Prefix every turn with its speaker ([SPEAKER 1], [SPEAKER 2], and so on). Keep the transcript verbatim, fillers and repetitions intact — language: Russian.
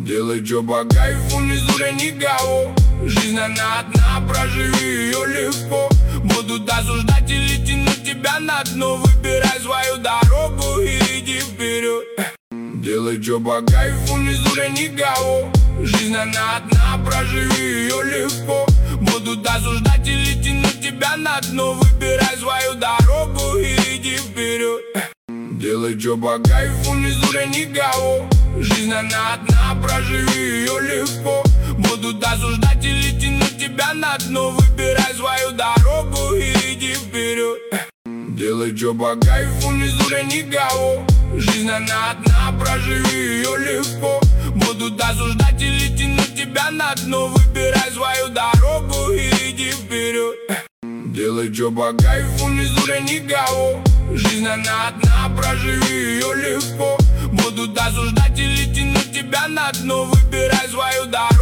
[SPEAKER 1] Делай чё по кайфу, не слушай никого. Жизнь она одна, проживи ее легко. Будут осуждать или тянуть тебя на дно. Выбирай свою дорогу и иди вперед. Делай чё по кайфу, не слушай никого. Жизнь она одна, проживи ее легко. Будут осуждать или тянуть тебя на дно. Выбирай свою дорогу и иди вперед. Делай чё по кайфу, не слушай никого. Жизнь она одна, проживи ее легко. Будут осуждать или тянуть тебя на дно. Выбирай свою дорогу и иди вперед. Делай чё по кайфу, не слушай никого. Жизнь она одна, проживи ее легко. Будут осуждать или тянуть тебя на дно. Выбирай свою дорогу и иди вперед. Делай чё по кайфу, не слушай никого. Жизнь она одна, проживи ее легко. Будут осуждать или тянуть тебя на дно. Выбирай свою дорогу.